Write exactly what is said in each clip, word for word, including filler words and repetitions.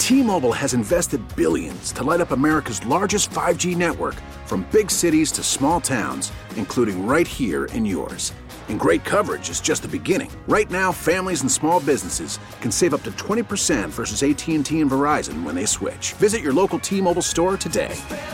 T-Mobile has invested billions to light up America's largest five G network, from big cities to small towns, including right here in yours. And great coverage is just the beginning. Right now, families and small businesses can save up to twenty percent versus A T and T and Verizon when they switch. Visit your local T-Mobile store today.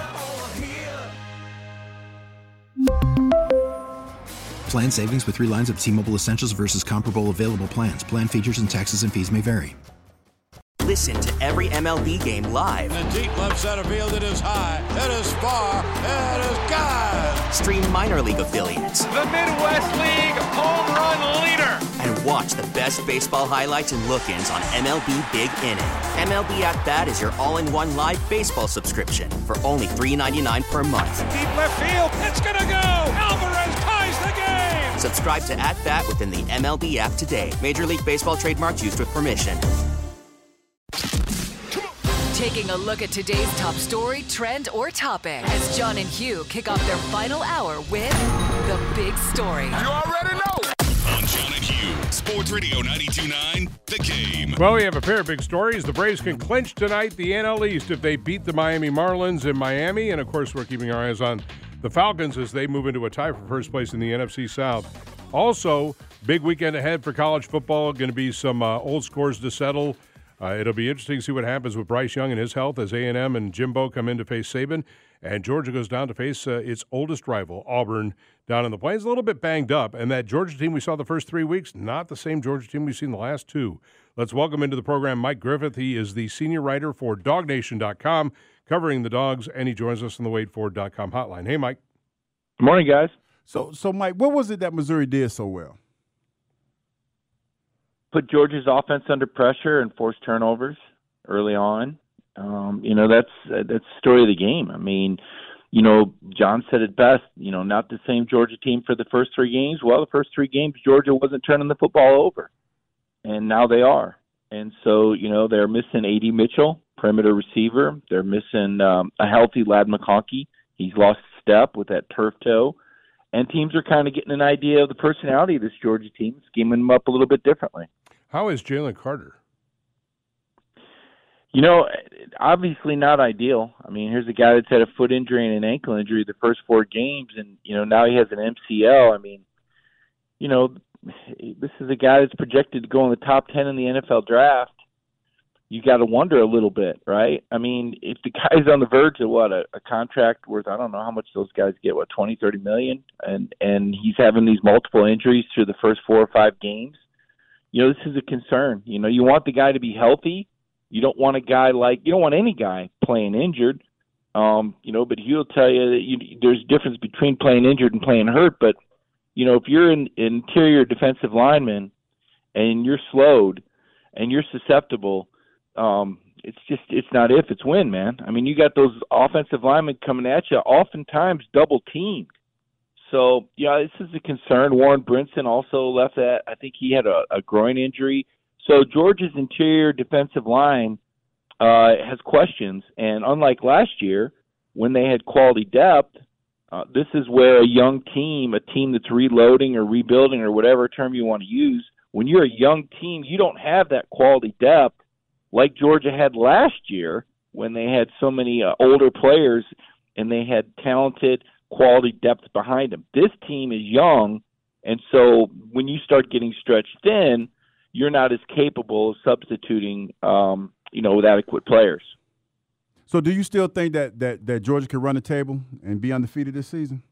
Plan savings with three lines of T-Mobile Essentials versus comparable available plans. Plan features and taxes and fees may vary. Listen to every M L B game live. In the deep left center field, it is high, it is far, it is gone. Stream minor league affiliates. The Midwest League home run leader. And watch the best baseball highlights and look-ins on M L B Big Inning. M L B At Bat is your all-in-one live baseball subscription for only three dollars and ninety-nine cents per month. Deep left field, it's gonna go. Alvarez ties the game. Subscribe to At Bat within the M L B app today. Major League Baseball trademarks used with permission. Taking a look at today's top story, trend, or topic as John and Hugh kick off their final hour with The Big Story. You already know. On John and Hugh, Sports Radio ninety-two point nine, The Game. Well, we have a pair of big stories. The Braves can clinch tonight the N L East if they beat the Miami Marlins in Miami. And, of course, we're keeping our eyes on the Falcons as they move into a tie for first place in the N F C South. Also, big weekend ahead for college football. Going to be some uh, old scores to settle. Uh, it'll be interesting to see what happens with Bryce Young and his health as A and M and Jimbo come in to face Saban. And Georgia goes down to face uh, its oldest rival, Auburn, down in the Plains. A little bit banged up. And that Georgia team we saw the first three weeks, not the same Georgia team we've seen the last two. Let's welcome into the program Mike Griffith. He is the senior writer for dog nation dot com, covering the Dogs, and he joins us on the wade ford dot com hotline. Hey, Mike. Good morning, guys. So, so Mike, what was it that Missouri did so well? Put Georgia's offense under pressure and force turnovers early on. Um, you know, that's uh, that's the story of the game. I mean, you know, John said it best, you know, not the same Georgia team for the first three games. Well, the first three games, Georgia wasn't turning the football over, and now they are. And so, you know, they're missing A D Mitchell, perimeter receiver. They're missing um, a healthy Ladd McConkey. He's lost step with that turf toe. And teams are kind of getting an idea of the personality of this Georgia team, scheming them up a little bit differently. How is Jalen Carter? You know, obviously not ideal. I mean, here's a guy that's had a foot injury and an ankle injury the first four games, and, you know, now he has an M C L. I mean, you know, this is a guy that's projected to go in the top ten in the N F L draft. You got to wonder a little bit, right? I mean, if the guy's on the verge of, what, a, a contract worth, I don't know how much those guys get, what, twenty, thirty million, and, and he's having these multiple injuries through the first four or five games, you know, this is a concern. You know, you want the guy to be healthy. You don't want a guy like – you don't want any guy playing injured, um, you know, but he'll tell you that you, there's a difference between playing injured and playing hurt. But, you know, if you're an interior defensive lineman and you're slowed and you're susceptible, um, it's just – it's not if, it's when, man. I mean, you got those offensive linemen coming at you, oftentimes double-teamed. So, yeah, this is a concern. Warren Brinson also left that. I think he had a, a groin injury. So Georgia's interior defensive line uh, has questions, and unlike last year when they had quality depth, uh, this is where a young team, a team that's reloading or rebuilding or whatever term you want to use, when you're a young team, you don't have that quality depth like Georgia had last year when they had so many uh, older players and they had talented quality depth behind them. This team is young, and so when you start getting stretched thin, you're not as capable of substituting, um, you know, with adequate players. So do you still think that, that, that Georgia could run the table and be undefeated this season?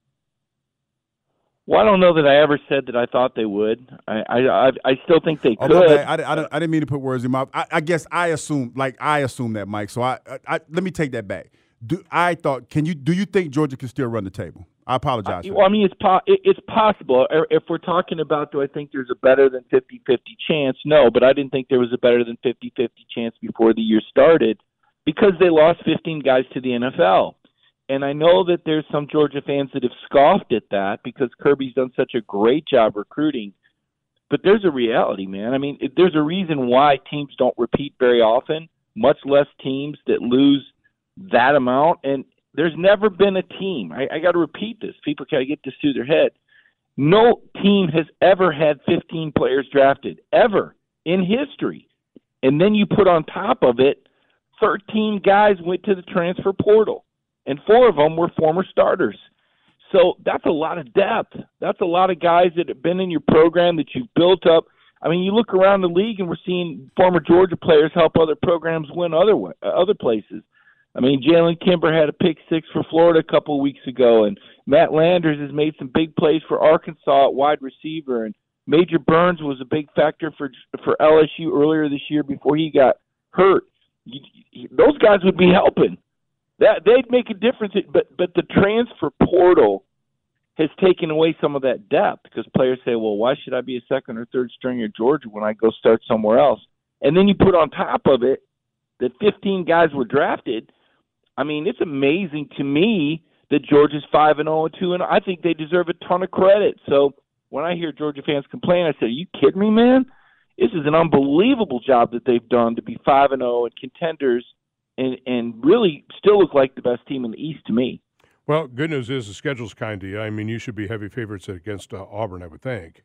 Well, I don't know that I ever said that I thought they would. I I, I still think they oh, could. I, I, I, I didn't mean to put words in my mouth. I, I guess I assume, like I assume that, Mike. So I, I let me take that back. Do I thought? Can you? Do you think Georgia can still run the table? I apologize. I, well, I mean, it's po- it's possible. If we're talking about, do I think there's a better than fifty-fifty chance? No, but I didn't think there was a better than fifty-fifty chance before the year started because they lost fifteen guys to the N F L. And I know that there's some Georgia fans that have scoffed at that because Kirby's done such a great job recruiting. But there's a reality, man. I mean, there's a reason why teams don't repeat very often, much less teams that lose that amount. And there's never been a team. I, I got to repeat this. People got to get this through their head. No team has ever had fifteen players drafted, ever, in history. And then you put on top of it thirteen guys went to the transfer portal, and four of them were former starters. So that's a lot of depth. That's a lot of guys that have been in your program that you've built up. I mean, you look around the league and we're seeing former Georgia players help other programs win other other places. I mean, Jalen Kimber had a pick six for Florida a couple of weeks ago, and Matt Landers has made some big plays for Arkansas at wide receiver, and Major Burns was a big factor for for L S U earlier this year before he got hurt. You, you, those guys would be helping. That they'd make a difference, but but the transfer portal has taken away some of that depth because players say, well, why should I be a second or third stringer at Georgia when I go start somewhere else? And then you put on top of it that fifteen guys were drafted. I mean, it's amazing to me that Georgia's five and oh and two, and I think they deserve a ton of credit. So when I hear Georgia fans complain, I say, are you kidding me, man? This is an unbelievable job that they've done to be five and oh and contenders and, and really still look like the best team in the East to me. Well, good news is the schedule's kind to you. I mean, you should be heavy favorites against uh, Auburn, I would think.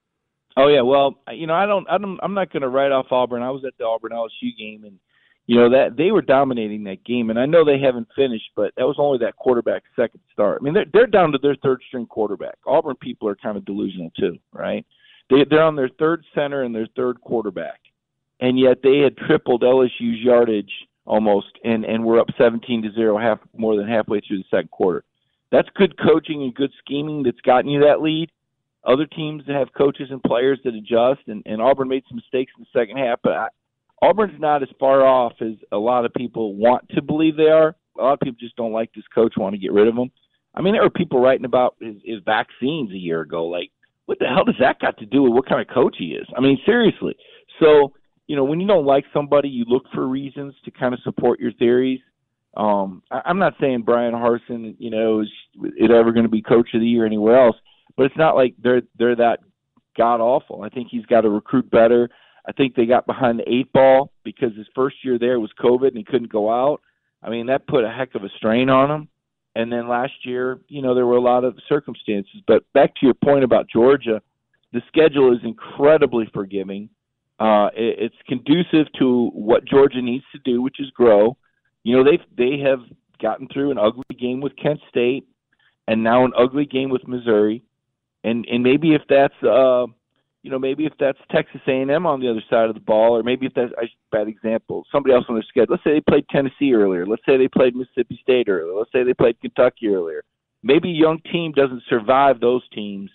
Oh yeah, well, you know, I don't, I don't, I'm not going to write off Auburn. I was at the Auburn L S U game, and you know that they were dominating that game. And I know they haven't finished, but that was only that quarterback's second start. I mean, they're they're down to their third string quarterback. Auburn people are kind of delusional too, right? They they're on their third center and their third quarterback, and yet they had tripled L S U's yardage almost, and and we're up seventeen to zero, half more than halfway through the second quarter. That's good coaching and good scheming that's gotten you that lead. Other teams that have coaches and players that adjust, and, and Auburn made some mistakes in the second half, but I, Auburn's not as far off as a lot of people want to believe they are. A lot of people just don't like this coach, want to get rid of him. I mean, there were people writing about his, his vaccines a year ago. Like, what the hell does that got to do with what kind of coach he is? I mean, seriously. So, you know, when you don't like somebody, you look for reasons to kind of support your theories. Um, I, I'm not saying Brian Harsin, you know, is, is ever going to be coach of the year anywhere else, but it's not like they're they're that god awful. I think he's got to recruit better. I think they got behind the eight ball because his first year there was COVID and he couldn't go out. I mean, that put a heck of a strain on him. And then last year, you know, there were a lot of circumstances. But back to your point about Georgia, the schedule is incredibly forgiving. Uh, it, it's conducive to what Georgia needs to do, which is grow. You know, they they have gotten through an ugly game with Kent State and now an ugly game with Missouri. And and maybe if that's uh, you know maybe if that's Texas A and M on the other side of the ball, or maybe if that's a bad example, somebody else on their schedule. Let's say they played Tennessee earlier. Let's say they played Mississippi State earlier. Let's say they played Kentucky earlier. Maybe a young team doesn't survive those teams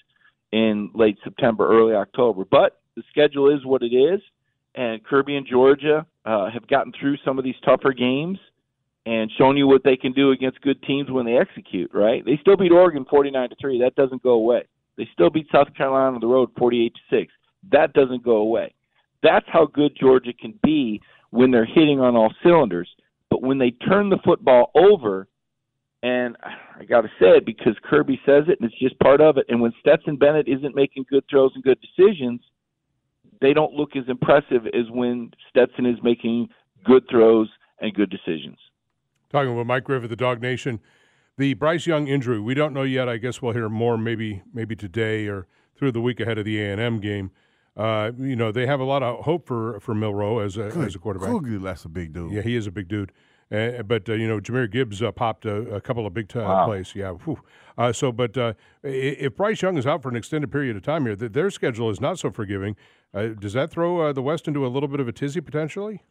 in late September, early October. But the schedule is what it is, and Kirby and Georgia uh, have gotten through some of these tougher games and shown you what they can do against good teams when they execute. Right? They still beat Oregon forty-nine to three. That doesn't go away. They still beat South Carolina on the road forty-eight to six. That doesn't go away. That's how good Georgia can be when they're hitting on all cylinders. But when they turn the football over, and I got to say it because Kirby says it, and it's just part of it, and when Stetson Bennett isn't making good throws and good decisions, they don't look as impressive as when Stetson is making good throws and good decisions. Talking with Mike Griffith, the Dog Nation. The Bryce Young injury, we don't know yet. I guess we'll hear more maybe maybe today or through the week ahead of the A and M game. Uh, you know, they have a lot of hope for, for Milroe as a, Good, as a quarterback. Good, that's a big dude. Yeah, he is a big dude. Uh, but, uh, you know, Jahmyr Gibbs uh, popped a, a couple of big t- wow. plays. Yeah. Uh, so, but uh, if Bryce Young is out for an extended period of time here, th- their schedule is not so forgiving. Uh, does that throw uh, the West into a little bit of a tizzy potentially?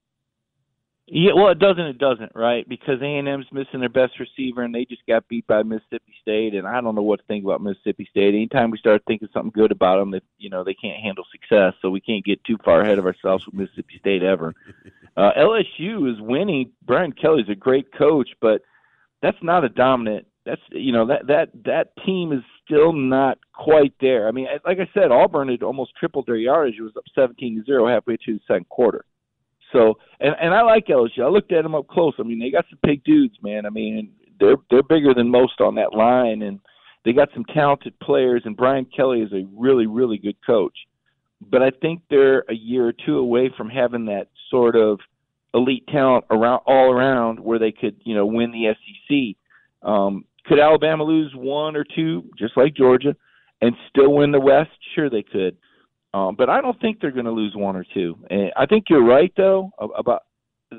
Yeah, well, it doesn't. It doesn't, right? Because A and M's missing their best receiver, and they just got beat by Mississippi State. And I don't know what to think about Mississippi State. Anytime we start thinking something good about them, that you know they can't handle success, so we can't get too far ahead of ourselves with Mississippi State ever. Uh, L S U is winning. Brian Kelly's a great coach, but that's not a dominant. That's you know that that that team is still not quite there. I mean, like I said, Auburn had almost tripled their yardage. It was up seventeen to zero halfway through the second quarter. So, and, and I like L S U. I looked at them up close. I mean, they got some big dudes, man. I mean, they're they're bigger than most on that line, and they got some talented players. And Brian Kelly is a really, really good coach. But I think they're a year or two away from having that sort of elite talent around all around where they could, you know, win the S E C. Um, could Alabama lose one or two, just like Georgia, and still win the West? Sure, they could. Um, but I don't think they're going to lose one or two. And I think you're right, though, about. But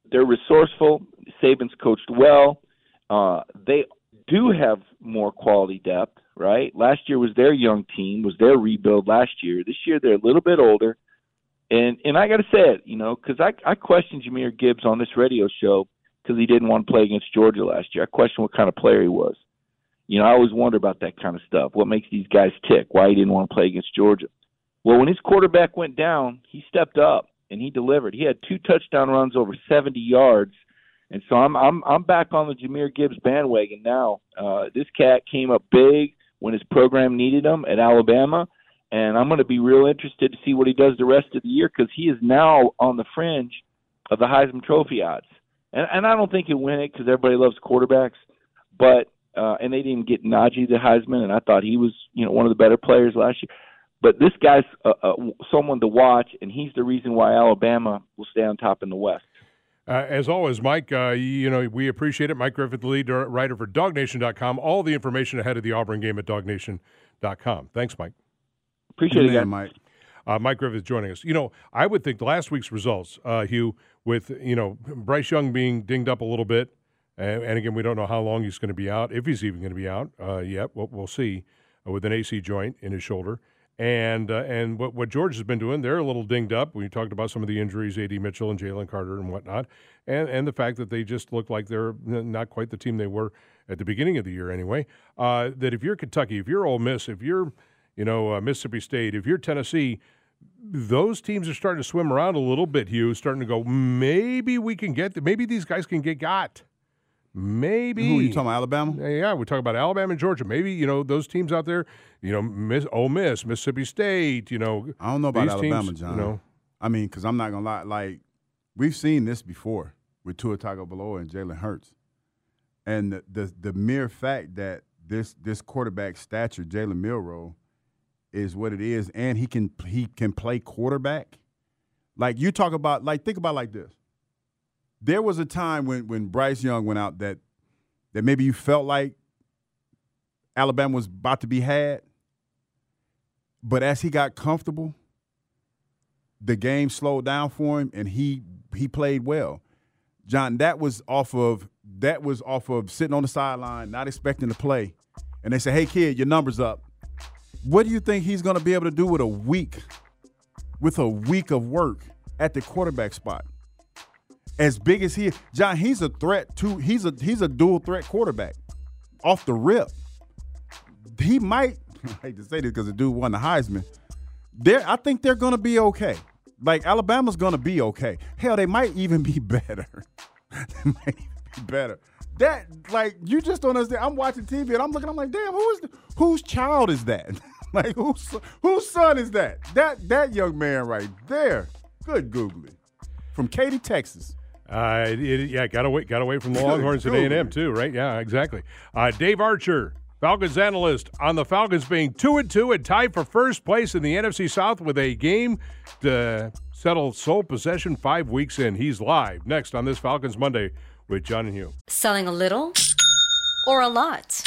they're resourceful. Saban's coached well. Uh, they do have more quality depth, right? Last year was their young team, was their rebuild last year. This year they're a little bit older. And and I got to say it, you know, because I, I questioned Jahmyr Gibbs on this radio show because he didn't want to play against Georgia last year. I questioned what kind of player he was. You know, I always wonder about that kind of stuff. What makes these guys tick? Why he didn't want to play against Georgia? Well, when his quarterback went down, he stepped up and he delivered. He had two touchdown runs over seventy yards. And so I'm I'm I'm back on the Jahmyr Gibbs bandwagon now. Uh, this cat came up big when his program needed him at Alabama, and I'm going to be real interested to see what he does the rest of the year because he is now on the fringe of the Heisman Trophy odds. And, and I don't think he'll win it because everybody loves quarterbacks, but uh, and they didn't get Najee the Heisman, and I thought he was you know one of the better players last year. But this guy's uh, uh, someone to watch, and he's the reason why Alabama will stay on top in the West. Uh, as always, Mike, uh, you know, we appreciate it. Mike Griffith, the lead writer for dog nation dot com. All the information ahead of the Auburn game at dog nation dot com. Thanks, Mike. Appreciate it, again, Mike. Uh, Mike Griffith joining us. You know, I would think last week's results, uh, Hugh, with, you know, Bryce Young being dinged up a little bit, and, and again, we don't know how long he's going to be out, if he's even going to be out uh, yet. We'll, we'll see uh, with an A C joint in his shoulder. And uh, and what, what George has been doing, they're a little dinged up. We talked about some of the injuries, A D Mitchell and Jalen Carter and whatnot, and and the fact that they just look like they're not quite the team they were at the beginning of the year anyway. Uh, that if you're Kentucky, if you're Ole Miss, if you're you know uh, Mississippi State, if you're Tennessee, those teams are starting to swim around a little bit, Hugh, starting to go, maybe we can get, the, maybe these guys can get got. Maybe. Who are you talking about, Alabama? Yeah, we're talking about Alabama and Georgia. Maybe, you know, those teams out there, you know, Miss Ole Miss, Mississippi State, you know. I don't know about Alabama, teams, John. You know. I mean, because I'm not going to lie. Like, we've seen this before with Tua Tagovailoa and Jalen Hurts. And the, the the mere fact that this this quarterback stature, Jalen Milroe, is what it is, and he can he can play quarterback. Like, you talk about, like, think about it like this. There was a time when, when Bryce Young went out that that maybe you felt like Alabama was about to be had. But as he got comfortable, the game slowed down for him, and he he played well. John, that was off of that was off of sitting on the sideline, not expecting to play. And they say, hey, kid, your number's up. What do you think he's going to be able to do with a week, with a week of work at the quarterback spot? As big as he is, John, he's a threat too. He's a he's a dual threat quarterback off the rip. He might, I hate to say this because the dude won the Heisman. They're, I think they're going to be okay. Like, Alabama's going to be okay. Hell, they might even be better. They might even be better. That, like, you just don't understand. I'm watching T V and I'm looking, I'm like, damn, who is the, whose child is that? Like, whose whose son is that? That that young man right there. Good googly. From Katy, Texas. Uh, it, it, yeah, got away, got away from the Longhorns at A and M too, right? Yeah, exactly. Uh, Dave Archer, Falcons analyst, on the Falcons being two and two and tied for first place in the N F C South with a game to settle sole possession five weeks in. He's live next on this Falcons Monday with John and Hugh. Selling a little or a lot?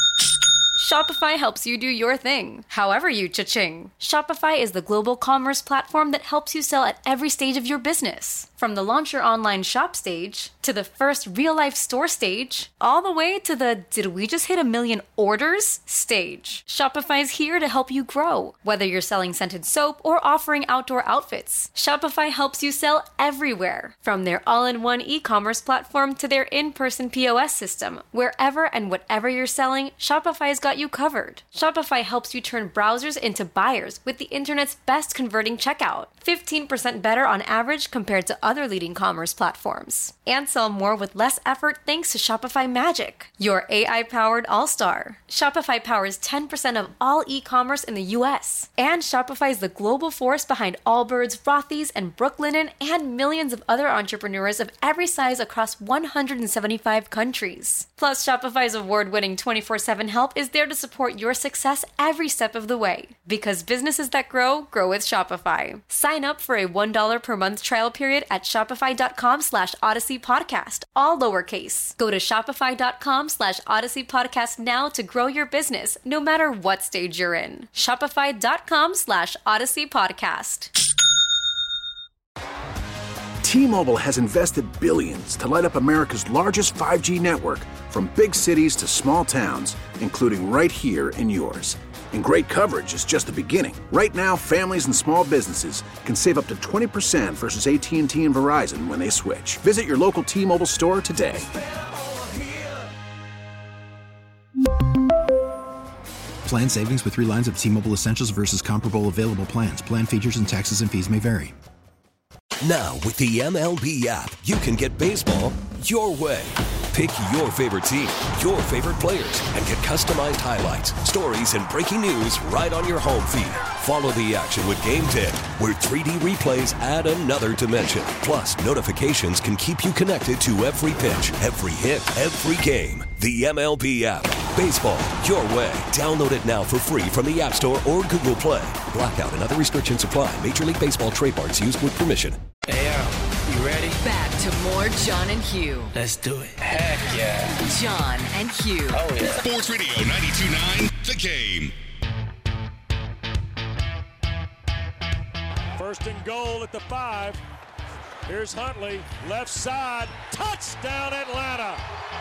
Shopify helps you do your thing, however you cha-ching. Shopify is the global commerce platform that helps you sell at every stage of your business. From the launch your online shop stage, to the first real-life store stage, all the way to the did we just hit a million orders stage. Shopify's here to help you grow. Whether you're selling scented soap or offering outdoor outfits, Shopify helps you sell everywhere. From their all-in-one e-commerce platform to their in-person P O S system, wherever and whatever you're selling, Shopify's got you covered. Shopify helps you turn browsers into buyers with the internet's best converting checkout. fifteen percent better on average compared to other leading commerce platforms. And sell more with less effort thanks to Shopify Magic, your A I-powered all-star. Shopify powers ten percent of all e-commerce in the U S. And Shopify is the global force behind Allbirds, Rothy's, and Brooklinen, and millions of other entrepreneurs of every size across one hundred seventy-five countries. Plus, Shopify's award-winning twenty-four seven help is there to support your success every step of the way. Because businesses that grow, grow with Shopify. Sign up for a one dollar per month trial period at shopify.com slash Odyssey Podcast, all lowercase. Go to shopify.com slash Odyssey Podcast now to grow your business, no matter what stage you're in. Shopify.com slash Odyssey Podcast. T-Mobile has invested billions to light up America's largest five G network, from big cities to small towns, including right here in yours. And great coverage is just the beginning. Right now, families and small businesses can save up to twenty percent versus A T and T and Verizon when they switch. Visit your local T-Mobile store today. Plan savings with three lines of T-Mobile Essentials versus comparable available plans. Plan features and taxes and fees may vary. Now, with the M L B app, you can get baseball your way. Pick your favorite team, your favorite players, and get customized highlights, stories, and breaking news right on your home feed. Follow the action with Game ten, where three D replays add another dimension. Plus, notifications can keep you connected to every pitch, every hit, every game. The M L B app. Baseball your way. Download it now for free from the App Store or Google Play. Blackout and other restrictions apply. Major League Baseball trademarks used with permission. Hey, Al, you ready? Back to more John and Hugh. Let's do it. Heck yeah. John and Hugh. Oh, yeah. Sports Radio ninety-two point nine, The Game. First and goal at the five. Here's Huntley, left side, touchdown Atlanta.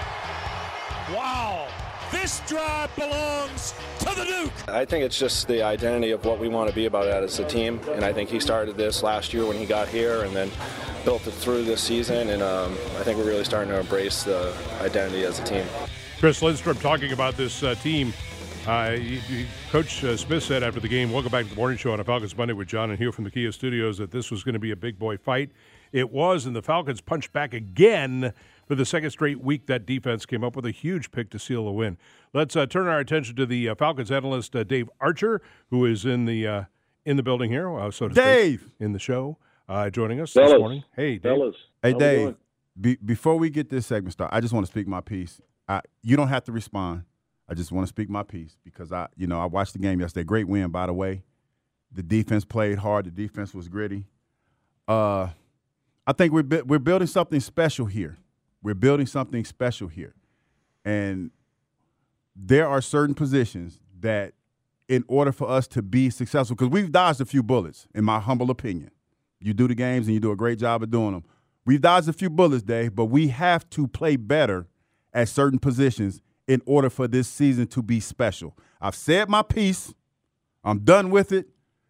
Wow, this drive belongs to the Duke. I think it's just the identity of what we want to be about it as a team, and I think he started this last year when he got here and then built it through this season, and um, I think we're really starting to embrace the identity as a team. Chris Lindstrom talking about this uh, team. Uh, he, he, Coach uh, Smith said after the game, welcome back to the morning show on a Falcons Monday with John and Hugh from the Kia Studios, that this was going to be a big boy fight. It was, and the Falcons punched back again for the second straight week. That defense came up with a huge pick to seal the win. Let's uh, turn our attention to the uh, Falcons analyst, uh, Dave Archer, who is in the uh, in the building here, uh, so to Dave! speak, in the show, uh, joining us Fellas. this morning. Hey, Dave. Fellas. Hey, How Dave, be, before we get this segment started, I just want to speak my piece. I, you don't have to respond. I just want to speak my piece because, I, you know, I watched the game yesterday. Great win, by the way. The defense played hard. The defense was gritty. Uh, I think we're we're building something special here. We're building something special here. And there are certain positions that in order for us to be successful, because we've dodged a few bullets, in my humble opinion. You do the games and you do a great job of doing them. We've dodged a few bullets, Dave, but we have to play better at certain positions in order for this season to be special. I've said my piece. I'm done with it.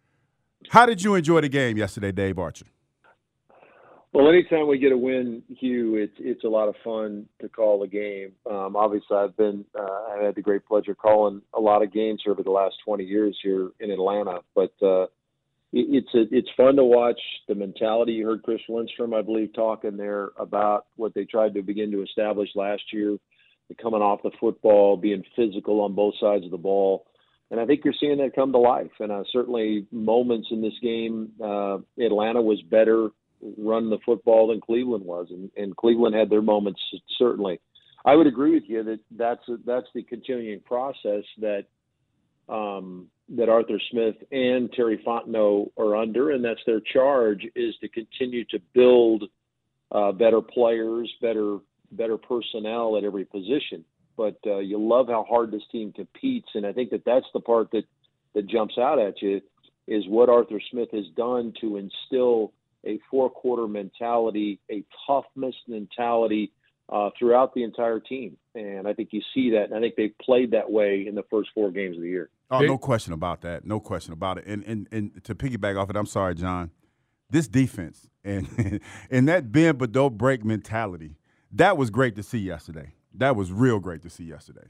How did you enjoy the game yesterday, Dave Archer? Well, anytime we get a win, Hugh, it's it's a lot of fun to call a game. Um, obviously, I've been uh, I had the great pleasure calling a lot of games here over the last twenty years here in Atlanta. But uh, it, it's a, it's fun to watch the mentality. You heard Chris Lindstrom, I believe, talking there about what they tried to begin to establish last year, the coming off the football, being physical on both sides of the ball. And I think you're seeing that come to life. And uh, certainly moments in this game, uh, Atlanta was better run the football than Cleveland was, and, and Cleveland had their moments, certainly. I would agree with you that that's a, that's the continuing process that um, that Arthur Smith and Terry Fontenot are under, and that's their charge, is to continue to build uh, better players, better better personnel at every position. But uh, you love how hard this team competes, and I think that that's the part that, that jumps out at you, is what Arthur Smith has done to instill a four-quarter mentality, a toughness mentality uh, throughout the entire team. And I think you see that, and I think they've played that way in the first four games of the year. Oh, no question about that. No question about it. And and, and to piggyback off it, I'm sorry, John, this defense and, and that bend but don't break mentality, that was great to see yesterday. That was real great to see yesterday.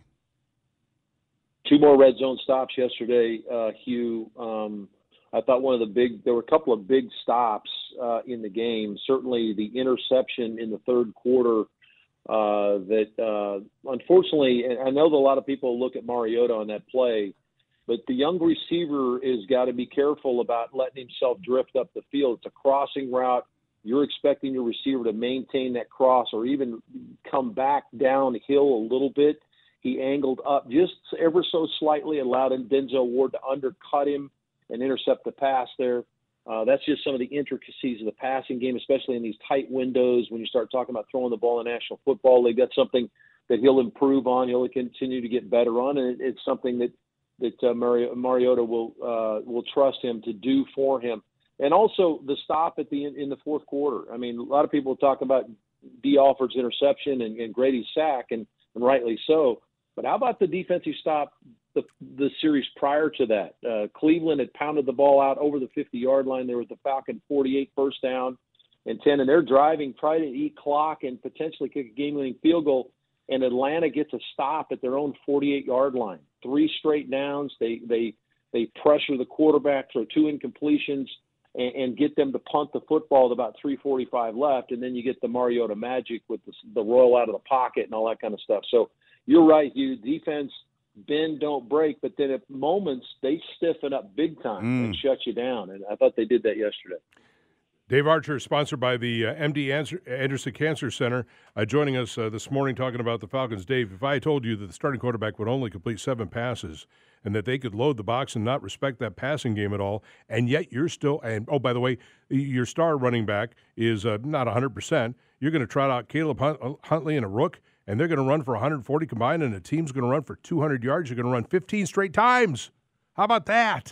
Two more red zone stops yesterday, uh, Hugh. Um, I thought one of the big – there were a couple of big stops uh, in the game. Certainly the interception in the third quarter uh, that uh, unfortunately – and I know that a lot of people look at Mariota on that play, but the young receiver has got to be careful about letting himself drift up the field. It's a crossing route. You're expecting your receiver to maintain that cross or even come back downhill a little bit. He angled up just ever so slightly, allowed Denzel Ward to undercut him and intercept the pass there. Uh, that's just some of the intricacies of the passing game, especially in these tight windows when you start talking about throwing the ball in the National Football League. That's something that he'll improve on. He'll continue to get better on, and it, it's something that that uh, Mari- Mariota will uh, will trust him to do for him. And also the stop at the in the fourth quarter. I mean, a lot of people talk about D. Alford's interception and, and Grady's sack, and, and rightly so. But how about the defensive stop the the series prior to that? Uh, Cleveland had pounded the ball out over the fifty-yard line. There was the Falcon forty-eight first down and ten, and they're driving, trying to eat clock and potentially kick a game-winning field goal. And Atlanta gets a stop at their own forty-eight-yard line. Three straight downs. They they they pressure the quarterback, throw two incompletions, and, and get them to punt the football with about three forty-five left. And then you get the Mariota magic with the, the roll out of the pocket and all that kind of stuff. So you're right, you defense bend, don't break, but then at moments they stiffen up big time Mm. and shut you down. And I thought they did that yesterday. Dave Archer, sponsored by the uh, M D Anderson Cancer Center, uh, joining us uh, this morning talking about the Falcons. Dave, if I told you that the starting quarterback would only complete seven passes and that they could load the box and not respect that passing game at all, and yet you're still – and oh, by the way, your star running back is uh, not one hundred percent. You're going to trot out Caleb Hunt- Huntley and a rook, and they're going to run for one hundred forty combined, and the team's going to run for two hundred yards. You're going to run fifteen straight times. How about that?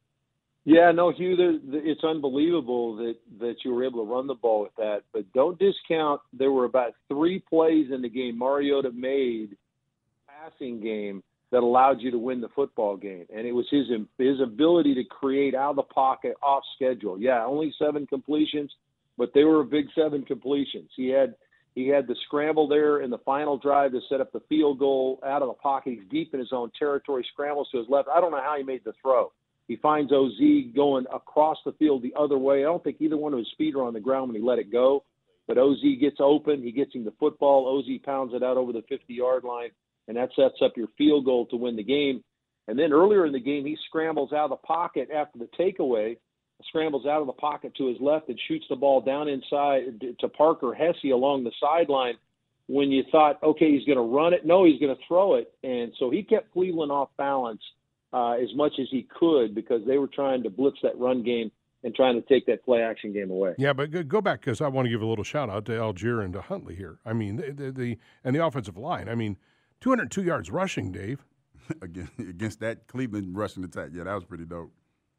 Yeah, no, Hugh, the, the, it's unbelievable that, that you were able to run the ball with that. But don't discount there were about three plays in the game Mariota made, passing game, that allowed you to win the football game. And it was his his ability to create out of the pocket, off schedule. Yeah, only seven completions, but they were big seven completions. He had he had the scramble there in the final drive to set up the field goal out of the pocket. He's deep in his own territory, scrambles to his left. I don't know how he made the throw. He finds O Z going across the field the other way. I don't think either one of his feet are on the ground when he let it go. But O Z gets open. He gets him the football. O Z pounds it out over the fifty-yard line, and that sets up your field goal to win the game. And then earlier in the game, he scrambles out of the pocket after the takeaway, scrambles out of the pocket to his left and shoots the ball down inside to Parker Hesse along the sideline when you thought, okay, he's going to run it. No, he's going to throw it. And so he kept Cleveland off balance Uh, as much as he could because they were trying to blitz that run game and trying to take that play action game away. Yeah, but go back because I want to give a little shout out to Algier and to Huntley here. I mean, the, the, the and the offensive line. I mean, two hundred two yards rushing, Dave. Again, against that Cleveland rushing attack. Yeah, that was pretty dope.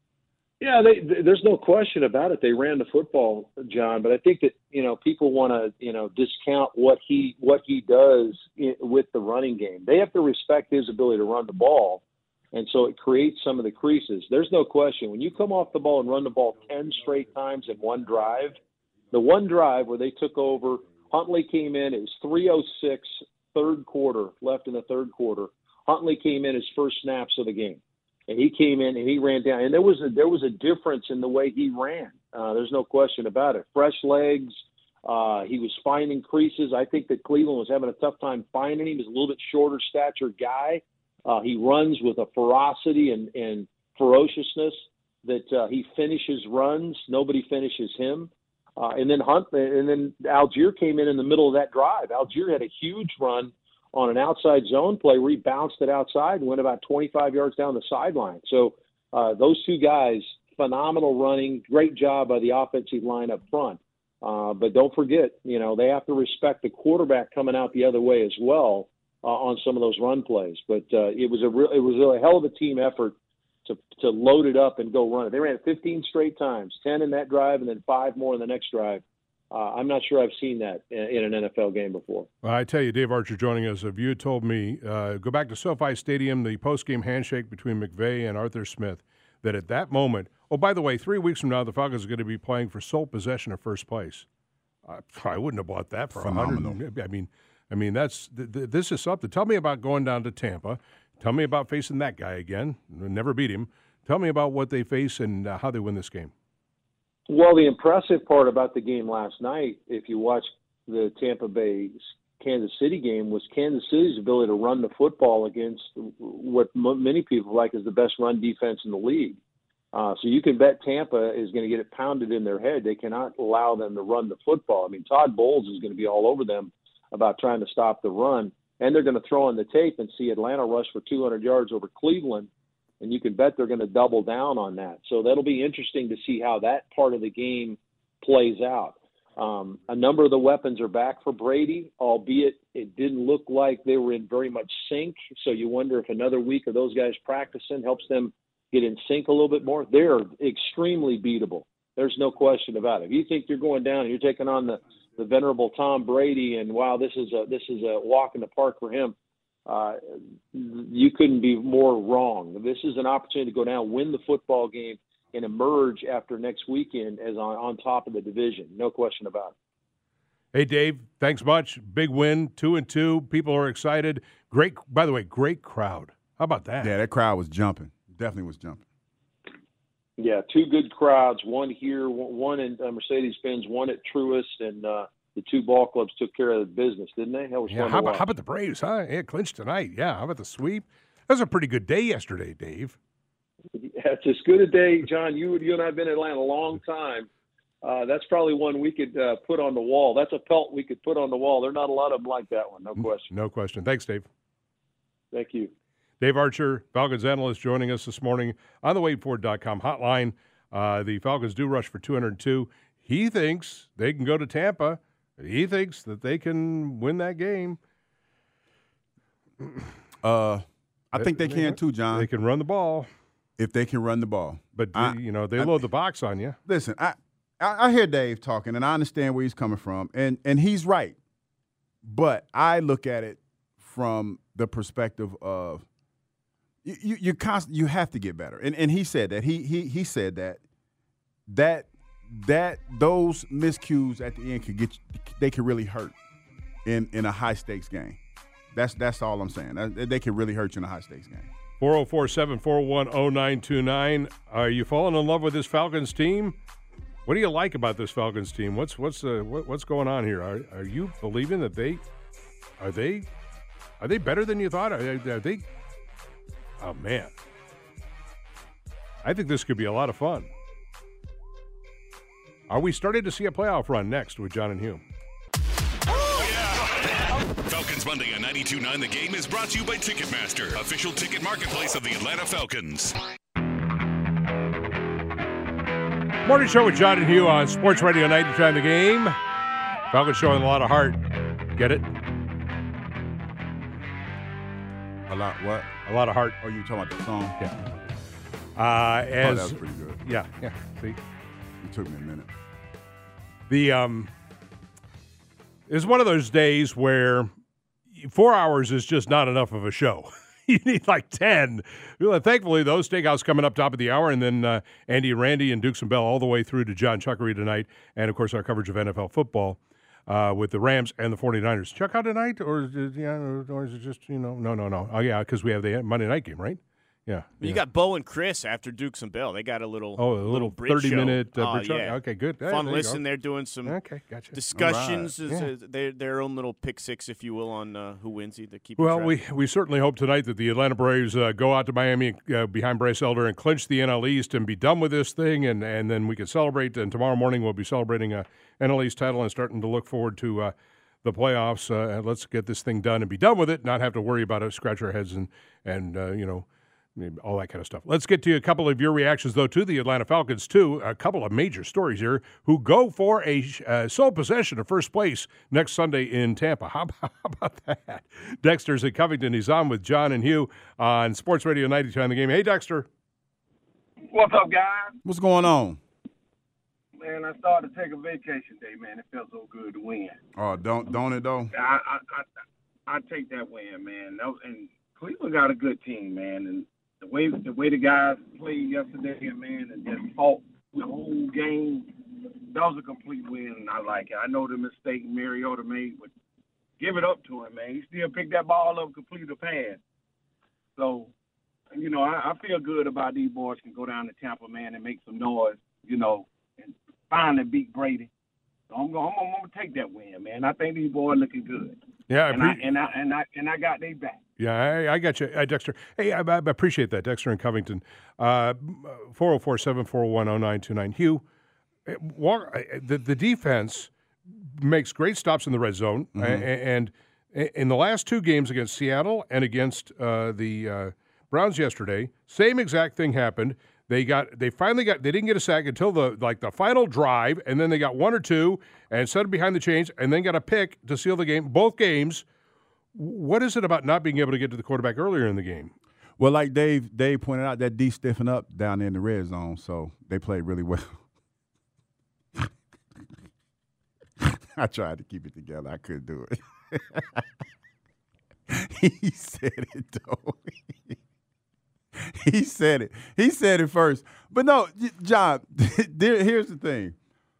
Yeah, they, they, there's no question about it. They ran the football, John, but I think that, you know, people want to, you know, discount what he what he does in, with the running game. They have to respect his ability to run the ball. And so it creates some of the creases. There's no question. When you come off the ball and run the ball ten straight times in one drive, the one drive where they took over, Huntley came in, it was three oh six, third quarter, left in the third quarter. Huntley came in his first snaps of the game. And he came in and he ran down. And there was a, there was a difference in the way he ran. Uh, there's no question about it. Fresh legs. Uh, he was finding creases. I think that Cleveland was having a tough time finding him. He's a little bit shorter stature guy. Uh, he runs with a ferocity and, and ferociousness that uh, he finishes runs. Nobody finishes him. Uh, and then Hunt, and then Algier came in in the middle of that drive. Algier had a huge run on an outside zone play where he bounced it outside and went about twenty-five yards down the sideline. So uh, those two guys, phenomenal running, great job by the offensive line up front. Uh, but don't forget, you know, they have to respect the quarterback coming out the other way as well. Uh, on some of those run plays, but uh, it was a real, it was a hell of a team effort to to load it up and go run it. They ran it fifteen straight times, ten in that drive, and then five more in the next drive. Uh, I'm not sure I've seen that in, in an N F L game before. Well, I tell you, Dave Archer joining us. If you had told me, uh, go back to SoFi Stadium, the post-game handshake between McVay and Arthur Smith, that at that moment, oh, by the way, three weeks from now, the Falcons are going to be playing for sole possession of first place. Uh, I wouldn't have bought that for Phenomenal. one hundred. I mean. I mean, that's th- th- this is something. Tell me about going down to Tampa. Tell me about facing that guy again. Never beat him. Tell me about what they face and uh, how they win this game. Well, the impressive part about the game last night, if you watch the Tampa Bay Kansas City game, was Kansas City's ability to run the football against what m- many people like is the best run defense in the league. Uh, so you can bet Tampa is going to get it pounded in their head. They cannot allow them to run the football. I mean, Todd Bowles is going to be all over them about trying to stop the run, and they're going to throw in the tape and see Atlanta rush for two hundred yards over Cleveland, and you can bet they're going to double down on that. So that'll be interesting to see how that part of the game plays out. Um, a number of the weapons are back for Brady, albeit it didn't look like they were in very much sync, so you wonder if another week of those guys practicing helps them get in sync a little bit more. They're extremely beatable. There's no question about it. If you think you're going down and you're taking on the, the venerable Tom Brady, and wow, this is a this is a walk in the park for him, uh, you couldn't be more wrong. This is an opportunity to go down, win the football game, and emerge after next weekend as on, on top of the division. No question about it. Hey, Dave, thanks much. Big win, two and two. People are excited. Great, by the way, great crowd. How about that? Yeah, that crowd was jumping. Definitely was jumping. Yeah, two good crowds. One here, one in uh, Mercedes-Benz, one at Truist, and uh, the two ball clubs took care of the business, didn't they? That was Yeah, fun how to about, watch. how about the Braves, huh? Yeah, clinched tonight. Yeah, how about the sweep? That was a pretty good day yesterday, Dave. It's as good a day, John. You you and I have been in Atlanta a long time. Uh, that's probably one we could uh, put on the wall. That's a pelt we could put on the wall. There are not a lot of them like that one, no question. No question. Thanks, Dave. Thank you. Dave Archer, Falcons analyst, joining us this morning on the Wade Ford dot com hotline. Uh, the Falcons do rush for two hundred two. He thinks they can go to Tampa. He thinks that they can win that game. Uh, I think they, they can too, John. They can run the ball. If they can run the ball. But, I, you know, they I, load the box on you. Listen, I, I, I hear Dave talking, and I understand where he's coming from, and, and he's right. But I look at it from the perspective of you you, you, const, you have to get better. And and he said that. He he he said that that that those miscues at the end could get they could really hurt in, in a high-stakes game. That's that's all I'm saying. They could really hurt you in a high-stakes game. four oh four, seven four one, oh nine two nine. Are you falling in love with this Falcons team? What do you like about this Falcons team? What's what's uh, what, what's going on here? Are are you believing that they are they are they better than you thought? Are they, are they Oh man. I think this could be a lot of fun. Are we starting to see a playoff run next with John and Hugh? Falcons Monday on ninety-two point nine The Game is brought to you by Ticketmaster, official ticket marketplace of the Atlanta Falcons. Morning show with John and Hugh on Sports Radio ninety-two point nine The Game. Falcons showing a lot of heart. Get it? A lot what? A lot of heart. Oh, you talking about the song? Yeah. Uh, as, oh, that was pretty good. Yeah, yeah. See? It took me a minute. The um, it's one of those days where four hours is just not enough of a show. You need like ten. Thankfully, those steakhouse coming up top of the hour, and then uh, Andy and Randy and Dukes and Bell all the way through to John Chuckery tonight, and, of course, our coverage of N F L football uh, with the Rams and the forty-niners. Chuck out tonight, or is it, yeah, or is it just, you know, no, no, no. Oh, yeah, because we have the Monday night game, right? Yeah. You yeah. got Bo and Chris after Dukes and Bell. They got a little oh, a little, little bridge thirty-minute show. uh, bridge uh, show? yeah. Okay, good. Hey, Fun there listen. They're doing some okay, gotcha. discussions, Right. is, Yeah. uh, their, their own little pick six, if you will, on uh, who wins. They keep Well, track. we, we certainly hope tonight that the Atlanta Braves uh, go out to Miami uh, behind Bryce Elder and clinch the N L East and be done with this thing, and, and then we can celebrate. And tomorrow morning we'll be celebrating a N L East title and starting to look forward to uh, the playoffs. Uh, and let's get this thing done and be done with it, not have to worry about it, scratch our heads, and, and uh, you know, all that kind of stuff. Let's get to a couple of your reactions, though, to the Atlanta Falcons, too. A couple of major stories here who go for a uh, sole possession of first place next Sunday in Tampa. How about, how about that? Dexter's at Covington. He's on with John and Hugh on Sports Radio ninety-two on The Game. Hey, Dexter. What's up, guys? What's going on? Man, I started to take a vacation day, man. It felt so good to win. Oh, don't don't it, though? I I, I, I take that win, man. That was, and Cleveland got a good team, man. And the way the way the guys played yesterday, man, and just fought the whole game, that was a complete win, and I like it. I know the mistake Mariota made, but give it up to him, man. He still picked that ball up, complete a pass. So, you know, I, I feel good about these boys can go down to Tampa, man, and make some noise, you know, and finally beat Brady. So I'm going I'm, I'm to take that win, man. I think these boys looking good. Yeah, I and, I, pre- and I and I and I got their back. Yeah, I, I got you, uh, Dexter. Hey, I, I appreciate that, Dexter in Covington. Uh, four oh four, seven four one, oh nine two nine. Hugh, walk, the, the defense makes great stops in the red zone, Mm-hmm. and, and in the last two games against Seattle and against uh, the uh, Browns yesterday, same exact thing happened. They got, they finally got, they didn't get a sack until the like the final drive, and then they got one or two and set it behind the chains, and then got a pick to seal the game. Both games. What is it about not being able to get to the quarterback earlier in the game? Well, like Dave Dave pointed out, that D stiffened up down there in the red zone, so they played really well. I tried to keep it together. I couldn't do it. He said it, though. He said it. He said it first. But no, John, there, here's the thing.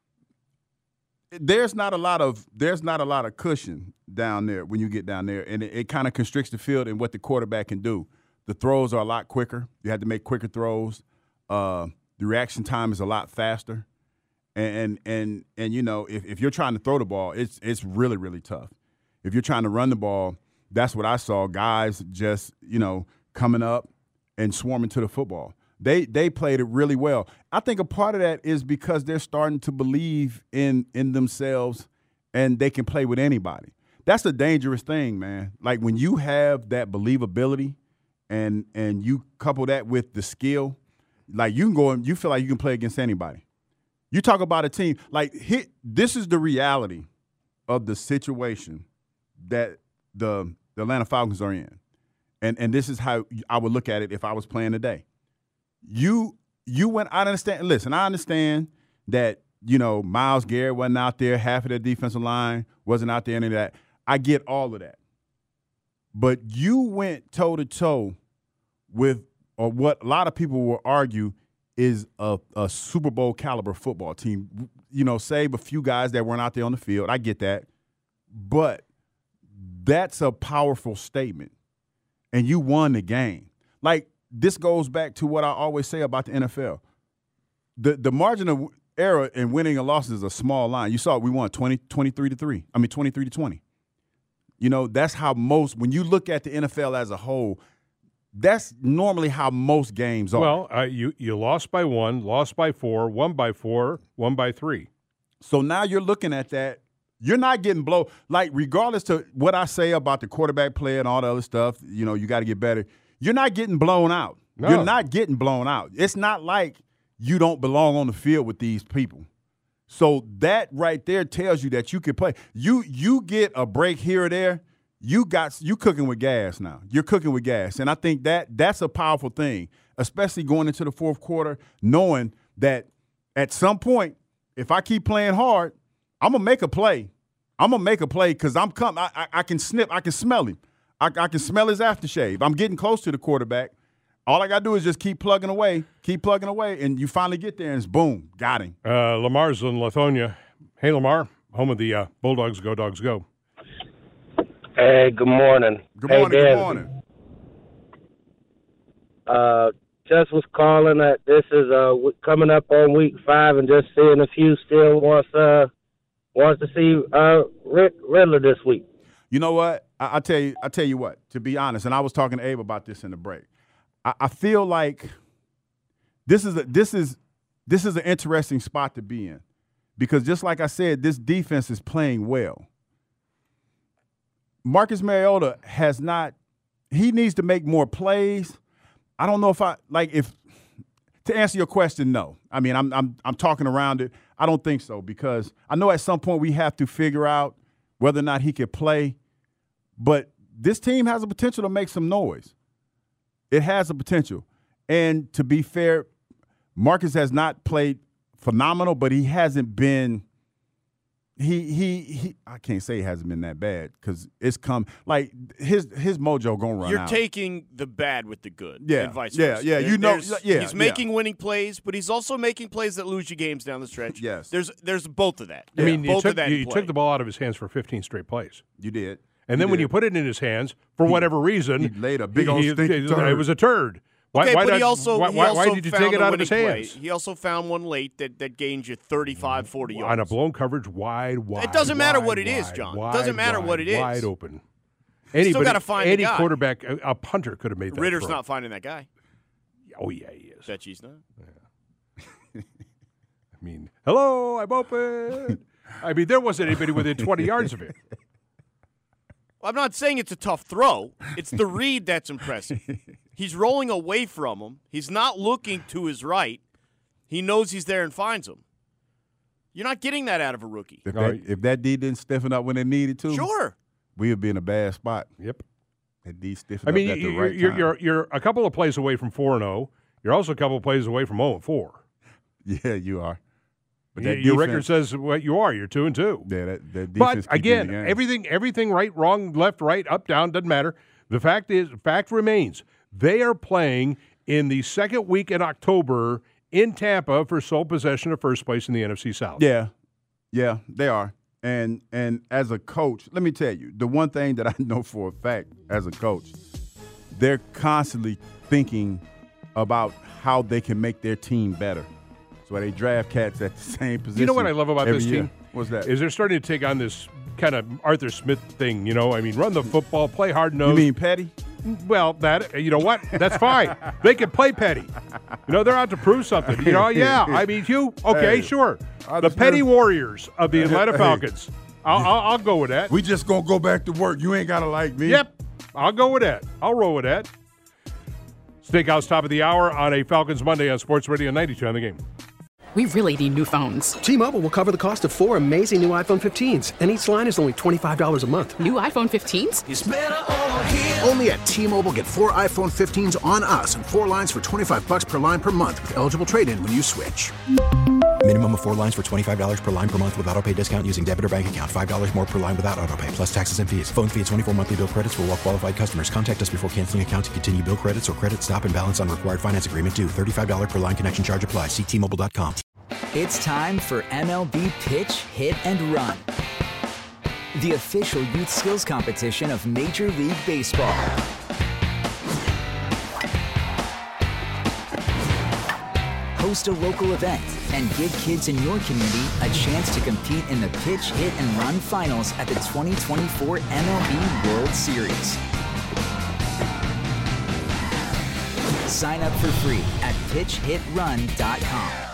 There's not a lot of there's not a lot of cushion down there when you get down there, and it, it kind of constricts the field and what the quarterback can do. The throws are a lot quicker. You have to make quicker throws. Uh, the reaction time is a lot faster. And and and, and you know, if, if you're trying to throw the ball, it's it's really, really tough. If you're trying to run the ball, that's what I saw. Guys just, you know, coming up and swarming to the football. They they played it really well. I think a part of that is because they're starting to believe in in themselves and they can play with anybody. That's a dangerous thing, man. Like when you have that believability and and you couple that with the skill, like you can go and you feel like you can play against anybody. You talk about a team, like hit, this is the reality of the situation that the, the Atlanta Falcons are in. And and this is how I would look at it if I was playing today. You you went, I understand, listen, I understand that, you know, Myles Garrett wasn't out there, half of their defensive line wasn't out there, any of that. I get all of that. But you went toe-to-toe with, or what a lot of people will argue is a, a Super Bowl caliber football team. You know, save a few guys that weren't out there on the field. I get that. But that's a powerful statement. And you won the game. Like, this goes back to what I always say about the N F L. The the margin of error in winning and losses is a small line. You saw it, we won twenty, twenty-three to three. I mean, twenty-three to twenty. You know, that's how most, when you look at the N F L as a whole, that's normally how most games are. Well, uh, you, you lost by one, lost by four, won by four, won by three. So now you're looking at that. You're not getting blown. Like, regardless to what I say about the quarterback play and all the other stuff, you know, you got to get better. You're not getting blown out. No. You're not getting blown out. It's not like you don't belong on the field with these people. So that right there tells you that you can play. You you get a break here or there, you got you cooking with gas now. You're cooking with gas. And I think that that's a powerful thing, especially going into the fourth quarter, knowing that at some point, if I keep playing hard, I'm gonna make a play. I'm gonna make a play because I'm come. I, I, I can snip. I can smell him. I, I can smell his aftershave. I'm getting close to the quarterback. All I got to do is just keep plugging away, keep plugging away, and you finally get there, and it's boom, got him. Uh, Lamar's in Lithonia. Hey, Lamar, home of the uh, Bulldogs, Go Dogs, Go. Hey, good morning. Good hey, morning, Dan. good morning. Uh, just was calling that this is uh, coming up on week five and just seeing if you still wants, uh, wants to see uh, Rick Riddler this week. You know what? I, I tell you, I tell you what. To be honest, and I was talking to Abe about this in the break. I, I feel like this is a, this is this is an interesting spot to be in, because just like I said, this defense is playing well. Marcus Mariota has not. He needs to make more plays. I don't know if I like if to answer your question. No, I mean I'm I'm I'm talking around it. I don't think so, because I know at some point we have to figure out whether or not he could play. But this team has a potential to make some noise. It has a potential. And to be fair, Marcus has not played phenomenal, but he hasn't been he he he I can't say he hasn't been that bad, because it's come like his his mojo gonna run You're out. taking the bad with the good. Yeah, and vice yeah, versa. yeah. You know, There's- yeah, he's making yeah. winning plays, but he's also making plays that lose you games down the stretch. Yes. There's there's both of that. I mean, you, both took, of that. you, in you play. took the ball out of his hands for fifteen straight plays. You did. And You then when did. you put it in his hands, for He- whatever reason, he laid a big old he- stinky it, turd. it was a turd. Why, Okay, why but not, he also why, he why, also why did you found take it a out of his winning hands? play. He also found one late that, that gained you thirty-five, forty yards. On a blown coverage, wide, wide. It doesn't matter wide, what it is, wide, John. It Wide, doesn't matter wide, what it is. Wide open. You still Anybody- gotta find the any guy. quarterback, a, a punter could have made that Ritter's throw. not finding that guy. Oh yeah, he is. Bet he's not. I mean, hello, I'm open. I mean, there wasn't anybody within twenty yards of it. Well, I'm not saying it's a tough throw. It's the read that's impressive. He's rolling away from him. He's not looking to his right. He knows he's there and finds him. You're not getting that out of a rookie. If that, if that D didn't stiffen up when it needed to, Sure. we would be in a bad spot. Yep. That D stiffened I mean, up at the you're, right you're, time. you're you're a couple of plays away from four and zero. You're also a couple of plays away from zero and four. Yeah, you are. But that your defense, record says what you are. You're two and two. Yeah, that, that But defense keep you in again, the game. everything, everything right, wrong, left, right, up, down, doesn't matter. The fact is, fact remains, they are playing in the second week in October in Tampa for sole possession of first place in the N F C South. Yeah, yeah, they are. And and as a coach, let me tell you, the one thing that I know for a fact as a coach, they're constantly thinking about how they can make their team better. So they draft cats at the same position. You know what I love about every this year. team? What's that? Is they're starting to take on this kind of Arthur Smith thing, you know? I mean, run the football, play hard nose. You mean petty? Well, that you know what? That's fine. They can play petty. You know, they're out to prove something. You know, yeah. I mean, Hugh, okay, Hey, sure. I The just petty never- warriors of the Atlanta Hey. Falcons. I'll, I'll, I'll go with that. We just gonna go back to work. You ain't gotta like me. Yep, I'll go with that. I'll roll with that. Steakhouse top of the hour on a Falcons Monday on Sports Radio ninety-two on the Game. We really need new phones. T-Mobile will cover the cost of four amazing new iPhone fifteens, and each line is only twenty-five dollars a month. New iPhone fifteens? It's better over here. Only at T-Mobile, get four iPhone fifteens on us and four lines for twenty-five bucks per line per month with eligible trade-in when you switch. Minimum of four lines for twenty-five dollars per line per month with autopay discount using debit or bank account. five dollars more per line without autopay, plus taxes and fees. Phone fee at twenty-four monthly bill credits for well-qualified customers. Contact us before canceling account to continue bill credits or credit stop and balance on required finance agreement due. thirty-five dollars per line connection charge applies. See T Mobile dot com. It's time for M L B Pitch, Hit, and Run, the official youth skills competition of Major League Baseball. Host a local event and give kids in your community a chance to compete in the Pitch, Hit, and Run finals at the twenty twenty-four M L B World Series. Sign up for free at pitch hit run dot com.